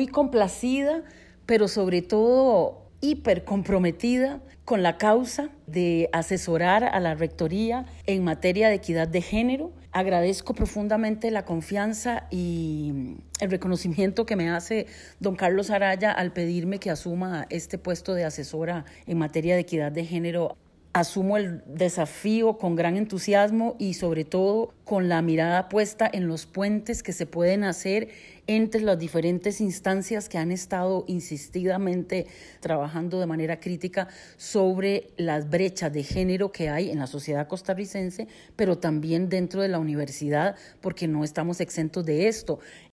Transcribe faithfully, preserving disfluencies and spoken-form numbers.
muy complacida, pero sobre todo hiper comprometida con la causa de asesorar a la Rectoría en materia de equidad de género. Agradezco profundamente la confianza y el reconocimiento que me hace don Carlos Araya al pedirme que asuma este puesto de asesora en materia de equidad de género. Asumo el desafío con gran entusiasmo y sobre todo con la mirada puesta en los puentes que se pueden hacer entre las diferentes instancias que han estado insistidamente trabajando de manera crítica sobre las brechas de género que hay en la sociedad costarricense, pero también dentro de la universidad, porque no estamos exentos de esto.